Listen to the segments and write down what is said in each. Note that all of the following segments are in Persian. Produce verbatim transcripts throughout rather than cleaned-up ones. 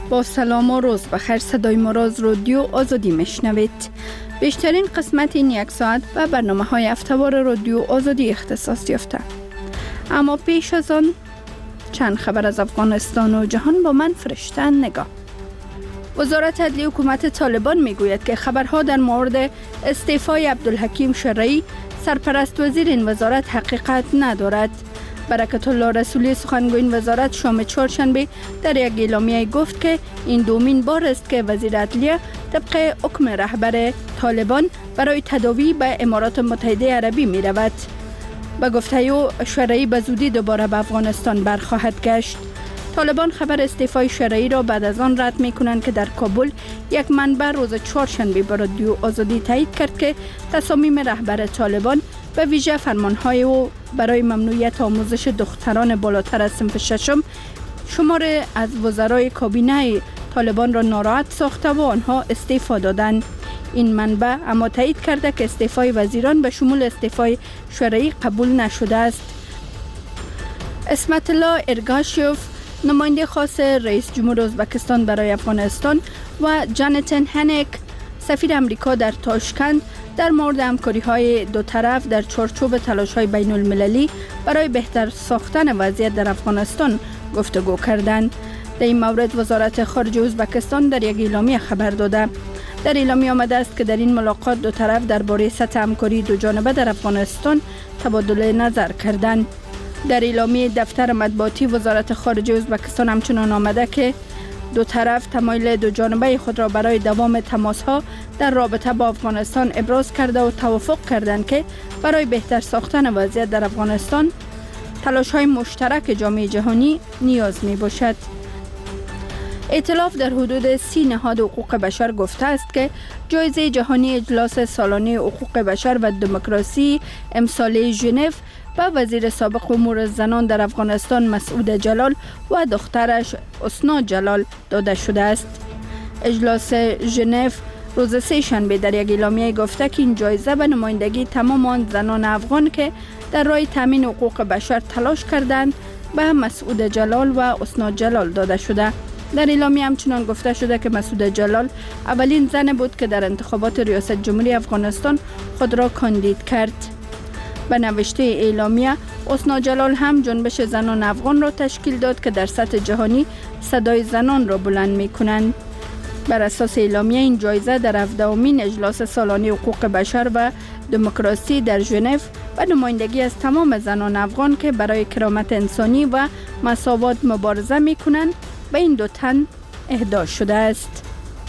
با سلام و روز بخیر، صدای ما را از رادیو آزادی میشنوید. بیشترین قسمت این یک ساعت و برنامه های هفته‌وار رادیو آزادی اختصاص یافته. اما پیش از آن چند خبر از افغانستان و جهان با من فرشته نگاه. وزارت عدلیه حکومت طالبان میگوید که خبرها در مورد استعفای عبدالحکیم شرعی سرپرست وزیر این وزارت حقیقت ندارد. برکت الله رسولی سخنگوی این وزارت شام چهارشنبه در یک اعلامیه گفت که این دومین بار است که وزیر عدلیه طبق حکم رهبر طالبان برای تداوی به امارات متحده عربی می رود. به گفته او شرعی به زودی دوباره به افغانستان برخواهد گشت. طالبان خبر استعفای شرعی را بعد از آن رد می کنند که در کابل یک منبع روز چهارشنبه به رادیو آزادی تایید کرد که تصامیم رهبر طالبان به ویژه فرمانهای او برای ممنوعیت آموزش دختران بالاتر از صنف ششم شمار از وزرای کابینه طالبان را ناراحت ساخته و آنها استعفا دادند. این منبع اما تایید کرده که استعفای وزیران به شمول استعفای شرعی قبول نشده است. اسمت الله ارگاشیوف نماینده خاص رئیس جمهور ازبکستان برای افغانستان و جاناتان هنک سفیر امریکا در تاشکند در مورد همکاری‌های دو طرف در چارچوب تلاش‌های بین‌المللی برای بهتر ساختن وضعیت در افغانستان گفتگو کردند. در این مورد وزارت خارجه ازبکستان در یک اعلامیه خبر داده. در اعلامیه آمده است که در این ملاقات دو طرف درباره سطح همکاری دو جانبه در افغانستان تبادل نظر کردند. در اعلامیه دفتر مطبوعاتی وزارت خارجه ازبکستان همچنان آمده که دو طرف تمایل دو جانبه خود را برای دوام تماس‌ها در رابطه با افغانستان ابراز کرده و توافق کردند که برای بهتر ساختن وضعیت در افغانستان تلاش‌های مشترک جامعه جهانی نیاز می‌باشد. ائتلاف در حدود سی نهاد حقوق بشر گفته است که جایزه جهانی اجلاس سالانه حقوق بشر و دموکراسی امساله ژنو و وزیر سابق امور زنان در افغانستان مسعود جلال و دخترش حسنا جلال داده شده است. اجلاس ژنو روز سه شنبه در یک اعلامیه گفته که این جایزه به نمایندگی تمام آن زنان افغان که در راه تامین حقوق بشر تلاش کردند به مسعود جلال و حسنا جلال داده شده. در اعلامیه همچنان گفته شده که مسعود جلال اولین زن بود که در انتخابات ریاست جمهوری افغانستان خود را کاندید کرد. به نوشته اعلامیه حسنا جلال هم جنبش زنان افغان را تشکیل داد که در سطح جهانی صدای زنان را بلند می کنند. بر اساس اعلامیه این جایزه در هفدهمین اجلاس سالانه حقوق بشر و دموکراسی در ژنو و نمایندگی از تمام زنان افغان که برای کرامت انسانی و مساوات مبارزه می کنند به این دو تن اهدا شده است.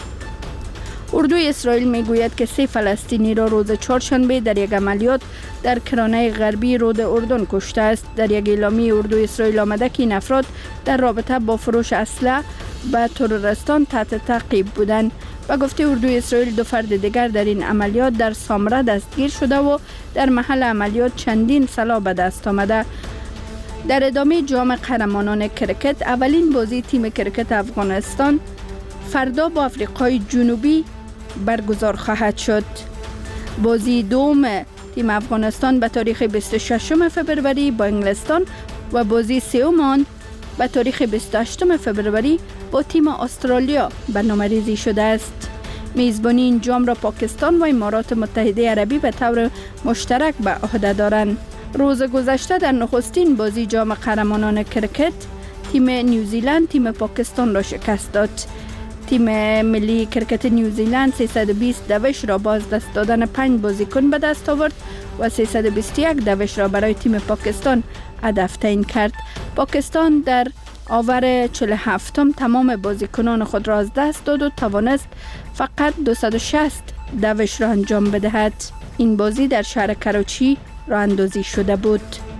اردوی اسرائیل میگوید که سه فلسطینی را روز چهارشنبه در یک عملیات در کرانه غربی رود اردن کشته است. در یک اعلامیه اردوی اسرائیل آمده که این افراد در رابطه با فروش اسلحه به تروریستان تحت تعقیب بودند. و گفته اردوی اسرائیل دو فرد دیگر در این عملیات در سامره دستگیر شده و در محل عملیات چندین سلاح به دست آمده. در ادامه جام قهرمانان کرکت اولین بازی تیم کرکت افغانستان فردا با آفریقای جنوبی برگزار خواهد شد. بازی دوم تیم افغانستان به تاریخ بیست و ششم فبروری با انگلستان و بازی سوم آن به تاریخ بیست و هشتم فبروری با تیم استرالیا برنامه‌ریزی شده است. میزبانی این جام را پاکستان و امارات متحده عربی به طور مشترک به عهده دارند. روز گذشته در نخستین بازی جام قهرمانان کرکت تیم نیوزیلند تیم پاکستان را شکست داد. تیم ملی کرکت نیوزیلند سیصد و بیست دوش را باز دست دادن پنج بازیکن به دست آورد و سیصد و بیست و یک دوش را برای تیم پاکستان هدف تعیین کرد. پاکستان در آور چهل و هفتم تمام بازیکنان خود را از دست داد و توانست فقط دویست و شصت دوش را انجام بدهد. این بازی در شهر کراچی راه اندازی شده بود.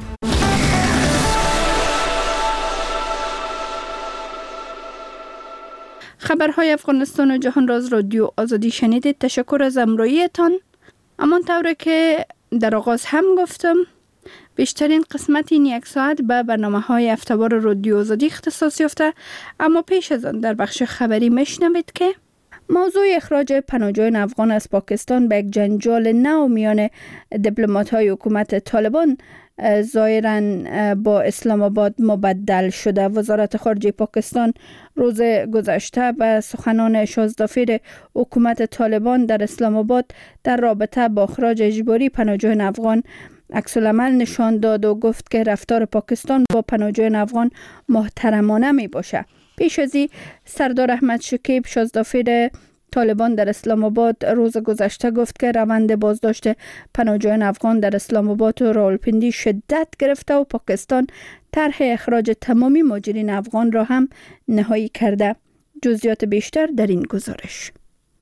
خبرهای افغانستان و جهان را از رادیو آزادی شنیدید. تشکر از همراهیتان. همان طوری که در آغاز هم گفتم بیشترین قسمت این یک ساعت به برنامه‌های هفته‌وار رادیو آزادی اختصاص یافته، اما پیش از آن در بخش خبری میشنوید که موضوع اخراج پناهجویان افغان از پاکستان به یک جنجال نو میان دیپلمات‌های حکومت طالبان ظاهراً با اسلام آباد مبدل شده. وزارت خارجه پاکستان روز گذشته به سخنان شازده‌فیر حکومت طالبان در اسلام آباد در رابطه با اخراج اجباری پناهجویان افغان عکس العمل نشان داد و گفت که رفتار پاکستان با پناهجویان افغان محترمانه می باشه. پیش از این سردار احمد شکیب شازده‌فیر طالبان در اسلام آباد روز گذشته گفت که روند بازداشت پناهجویان افغان در اسلام آباد و راولپنڈی شدت گرفته و پاکستان طرح اخراج تمامی مهاجرین افغان را هم نهایی کرده. جزئیات بیشتر در این گزارش.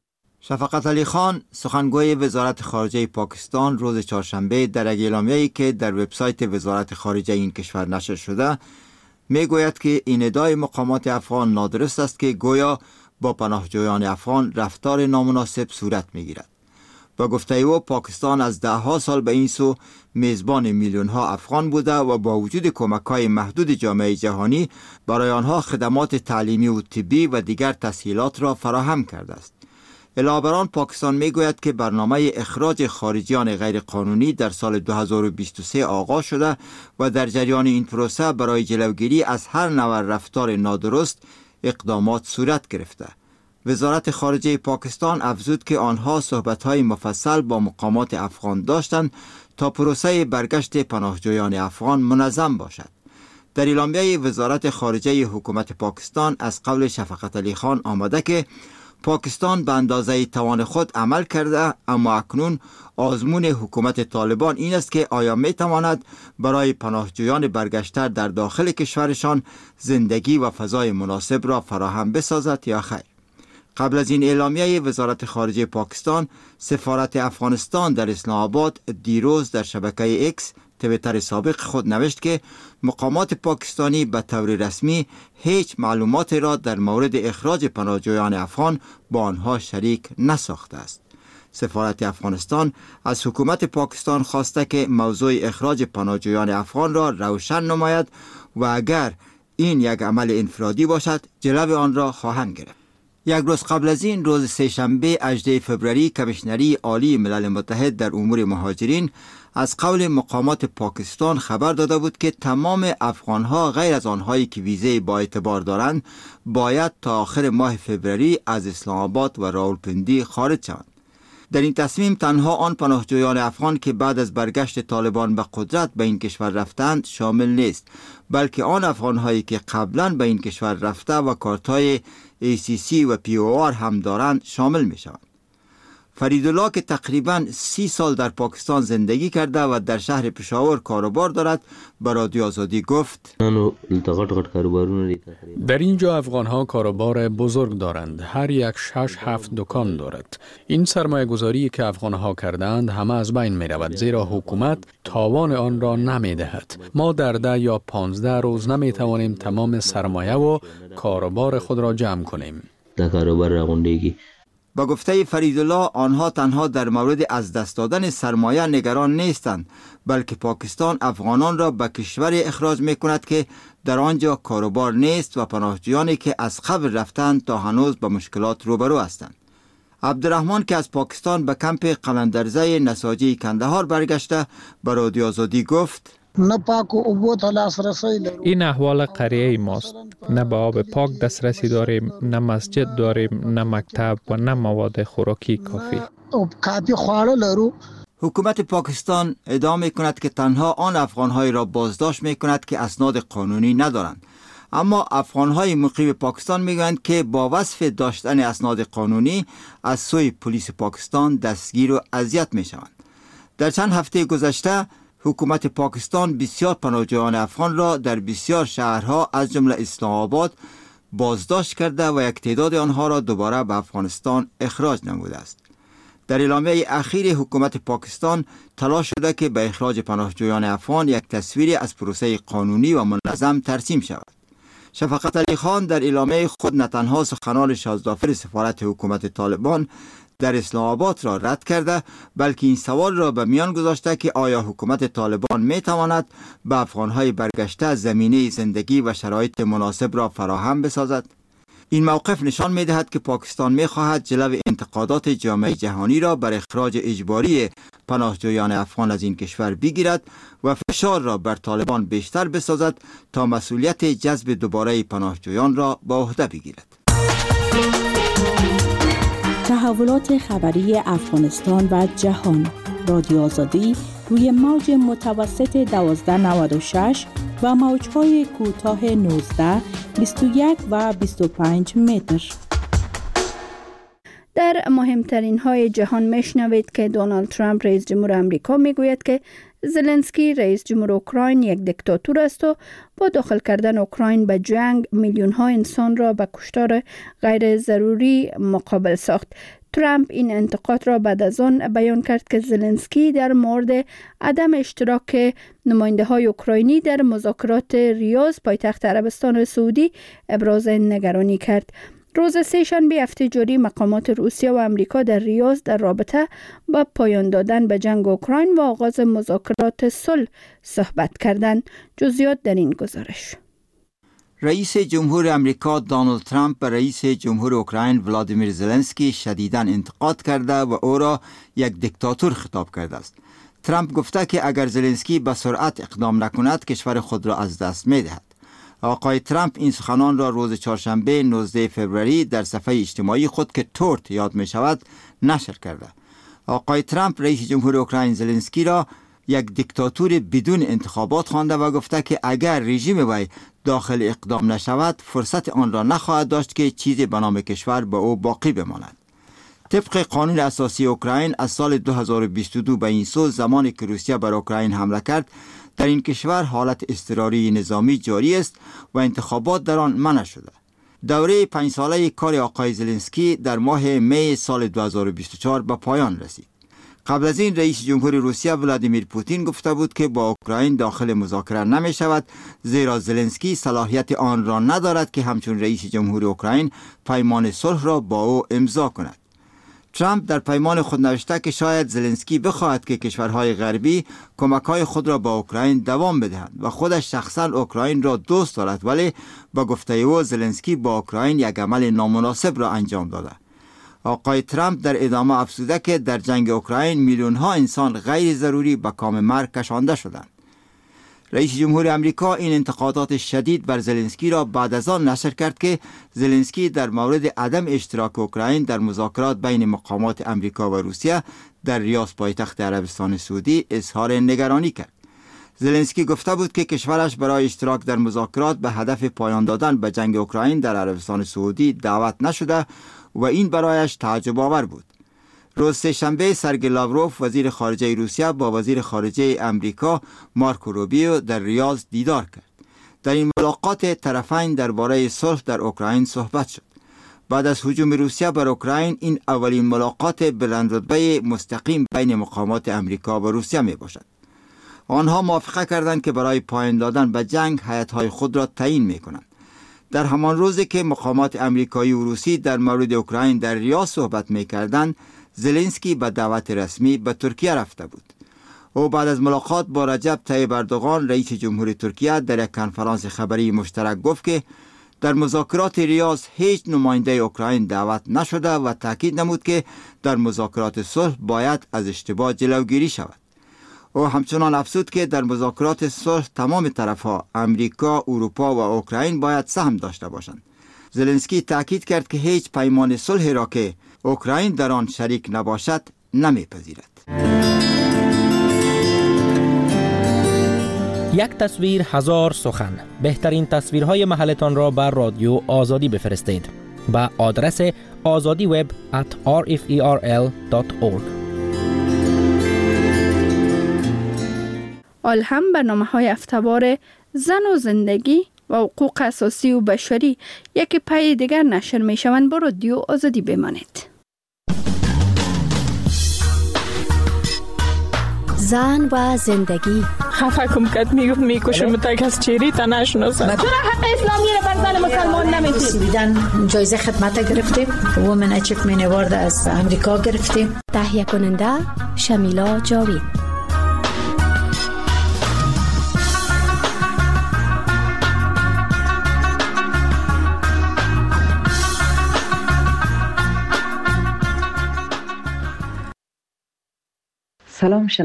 شفقت علی خان سخنگوی وزارت خارجه پاکستان روز چهارشنبه در یک اعلامیه‌ای که در وبسایت وزارت خارجه این کشور نشر شده میگوید که این ادعای مقامات افغان نادرست است که گویا با پناهجویان افغان رفتار نامناسب صورت میگیرد. با گفته او پاکستان از ده ها سال به این سو میزبان میلیون ها افغان بوده و با وجود کمک های محدود جامعه جهانی برای آنها خدمات تعلیمی و طبی و دیگر تسهیلات را فراهم کرده است. علاوه بر آن پاکستان میگوید که برنامه اخراج خارجیان غیر قانونی در سال دو هزار و بیست و سه آغاز شده و در جریان این پروسه برای جلوگیری از هر نوع رفتار نادرست اقدامات صورت گرفته. وزارت خارجه پاکستان افزود که آنها صحبت‌های مفصل با مقامات افغان داشتند تا پروسه برگشت پناهجویان افغان منظم باشد. در اعلامیه وزارت خارجه حکومت پاکستان از قول شفقت علی خان آمده که پاکستان به اندازه توان خود عمل کرده، اما اکنون آزمون حکومت طالبان این است که آیا می تواند برای پناهجویان برگشته در داخل کشورشان زندگی و فضای مناسب را فراهم بسازد یا خیر. قبل از این اعلامیه وزارت خارجه پاکستان، سفارت افغانستان در اسلام آباد دیروز در شبکه اکس تویتر سابق خود نوشت که مقامات پاکستانی به طور رسمی هیچ معلومات را در مورد اخراج پناهجویان افغان با آنها شریک نساخته است. سفارت افغانستان از حکومت پاکستان خواسته که موضوع اخراج پناهجویان افغان را روشن نماید و اگر این یک عمل انفرادی باشد جلو آن را خواهند گرفت. یک روز قبل از این روز سه‌شنبه هجدهم فوریه کمیشنری عالی ملل متحد در امور مهاجرین از قول مقامات پاکستان خبر داده بود که تمام افغانها غیر از آنهایی که ویزه با اعتبار دارند باید تا آخر ماه فوریه از اسلام آباد و راولپنڈی خارج شوند. در این تصمیم تنها آن پناهجویان افغان که بعد از برگشت طالبان به قدرت به این کشور رفتند شامل نیست، بلکه آن افغانهایی که قبلا به این کشور رفته و کارت‌های ای سی سی و پی او آر هم دارند شامل می شوند. فریدالله که تقریباً سی سال در پاکستان زندگی کرده و در شهر پشاور کاروبار دارد به رادیو آزادی گفت: در اینجا افغانها کاروبار بزرگ دارند، هر یک شش هفت دکان دارد. این سرمایه گذاری که افغانها کردند همه از بین می رود، زیرا حکومت تاوان آن را نمی دهد. ما در ده یا پانزده روز نمی توانیم تمام سرمایه و کاروبار خود را جمع کنیم. با گفته فریدالله آنها تنها در مورد از دست دادن سرمایه نگران نیستند، بلکه پاکستان افغانان را به کشور اخراج می کند که در آنجا کاروبار نیست و پناهجویانی که از قبل رفتند تا هنوز با مشکلات روبرو هستند. عبدالرحمن که از پاکستان به کمپ قلندرزه نساجی کندهار برگشته به رادیو آزادی گفت: این احوال قریه ماست. نه به آب پاک دسترسی داریم، نه مسجد داریم، نه مکتب و نه مواد خوراکی کافی. حکومت پاکستان ادعا می کند که تنها آن افغانهایی را بازداشت می کند که اسناد قانونی ندارند، اما افغانهای مقیم پاکستان می گویند که با وصف داشتن اسناد قانونی از سوی پلیس پاکستان دستگیر و اذیت می شوند. در چند هفته گذشته حکومت پاکستان بسیار پناهجویان افغان را در بسیار شهرها از جمله اسلام آباد بازداشت کرده و یک تعداد آنها را دوباره به افغانستان اخراج نموده است. در اعلامیه اخیر حکومت پاکستان تلاش شده که به اخراج پناهجویان افغان یک تصویری از پروسه قانونی و منظم ترسیم شود. شفقت علی خان در اعلامیه خود نه تنها سخنان شازده‌فیر سفارت حکومت طالبان در اسلام آباد را رد کرده، بلکه این سوال را به میان گذاشته که آیا حکومت طالبان می تواند به افغانهای برگشته زمینه زندگی و شرایط مناسب را فراهم بسازد؟ این موقف نشان می دهد که پاکستان می خواهد جلو انتقادات جامعه جهانی را بر اخراج اجباری پناهجویان افغان از این کشور بگیرد و فشار را بر طالبان بیشتر بسازد تا مسئولیت جذب دوباره پناهجویان را به عهده بگیرد. تحولات خبری افغانستان و جهان. رادیو آزادی روی موج متوسط دوازده نود و شش و موج‌های کوتاه نوزده، بیست و یک و بیست و پنج متر. در مهمترین های جهان میشنوید که دونالد ترامپ رئیس جمهور آمریکا میگوید که زلنسکی رئیس جمهور اوکراین یک دیکتاتور است و با داخل کردن اوکراین به جنگ میلیون ها انسان را به کشتار غیر ضروری مقابل ساخت. ترامپ این انتقاد را بعد از آن بیان کرد که زلنسکی در مورد عدم اشتراک نماینده های اوکراینی در مذاکرات ریاض پایتخت عربستان سعودی ابراز نگرانی کرد. روز سه‌شنبه هفته جاری مقامات روسیه و امریکا در ریاض در رابطه با پایان دادن به جنگ اوکراین و آغاز مذاکرات صلح صحبت کردند. جزئیات در این گزارش. رئیس جمهور امریکا دونالد ترامپ به رئیس جمهور اوکراین ولادیمیر زلنسکی شدیداً انتقاد کرده و او را یک دیکتاتور خطاب کرده است. ترامپ گفته که اگر زلنسکی به سرعت اقدام نکند کشور خود را از دست می‌دهد. آقای ترامپ این سخنان را روز چهارشنبه نوزده فوریه در صفحه اجتماعی خود که تورت یاد می شود نشر کرده. آقای ترامپ رئیس جمهور اوکراین زلنسکی را یک دیکتاتور بدون انتخابات خوانده و گفته که اگر رژیم وی داخل اقدام نشود فرصت آن را نخواهد داشت که چیزی به نام کشور به او باقی بماند. طبق قانون اساسی اوکراین از سال دو هزار و بیست و دو به این سو زمانی که روسیه بر اوکراین حمله کرد در این کشور حالت اضطراری نظامی جاری است و انتخابات در آن منع شده. دوره پنج ساله کار آقای زلنسکی در ماه می سال دو هزار و بیست و چهار به پایان رسید. قبل از این رئیس جمهور روسیه ولادیمیر پوتین گفته بود که با اوکراین داخل مذاکره نمی شود زیرا زلنسکی صلاحیت آن را ندارد که همچون رئیس جمهور اوکراین پیمان صلح را با او امضا کند. ترامپ در پیمان خود نوشته که شاید زلنسکی بخواهد که کشورهای غربی کمک‌های خود را با اوکراین دوام بدهند و خودش شخصا اوکراین را دوست دارد، ولی با گفته او زلنسکی با اوکراین یک عمل نامناسب را انجام داده. آقای ترامپ در ادامه افزوده که در جنگ اوکراین میلیون ها انسان غیر ضروری به کام مرگ کشانده شدند. رئیس جمهور امریکا این انتقادات شدید بر زلنسکی را بعد از آن نشر کرد که زلنسکی در مورد عدم اشتراک اوکراین در مذاکرات بین مقامات امریکا و روسیه در ریاض پایتخت عربستان سعودی اظهار نگرانی کرد. زلنسکی گفته بود که کشورش برای اشتراک در مذاکرات به هدف پایان دادن به جنگ اوکراین در عربستان سعودی دعوت نشده و این برایش تعجب آور بود. روز سه‌شنبه سرگئی لاوروف وزیر خارجه روسیه با وزیر خارجه امریکا مارکو روبیو در ریاض دیدار کرد. در این ملاقات طرفین درباره صلح در اوکراین صحبت شد. بعد از هجوم روسیه بر اوکراین این اولین ملاقات بلندرتبه مستقیم بین مقامات امریکا و روسیه می باشد. آنها موافقه کردند که برای پایان دادن به جنگ هیئت‌های خود را تعیین می کنند. در همان روزی که مقامات امریکایی و روسی در مورد اوکراین در ریاض صحبت می کردند، زلنسکی به دعوت رسمی به ترکیه رفته بود. او بعد از ملاقات با رجب طیب اردوغان رئیس جمهور ترکیه در یک کنفرانس خبری مشترک گفت که در مذاکرات ریاض هیچ نماینده اوکراین دعوت نشده و تاکید نمود که در مذاکرات صلح باید از اشتباه جلوگیری شود. او همچنان افزود که در مذاکرات صلح تمام طرفها امریکا، اروپا و اوکراین باید سهم داشته باشند. زلنسکی تاکید کرد که هیچ پیمان صلحی را که اوکراین در آن شریک نباشد نمیپذیرد. یک تصویر هزار سخن. بهترین تصویرهای محلتان را بر رادیو آزادی بفرستید با آدرس آزادی وب ات آر اف ای آر ال دات اورگ. آل هم برنامه‌های هفته‌وار زن و زندگی و حقوق اساسی و بشری یکی پای دیگر نشر می شوند. با رادیو آزادی بمانید. زن و زندگی. خفه کم کت میگفت میکشم تک از چیری تا نشناسم. چرا حق اسلامی رو بر زن مسلمان نمیدید؟ بیدن جایزه خدمت گرفتیم. وومن اچیومنت اوارد از امریکا گرفتیم. تهیه کننده شمیلا جاوید. سلام.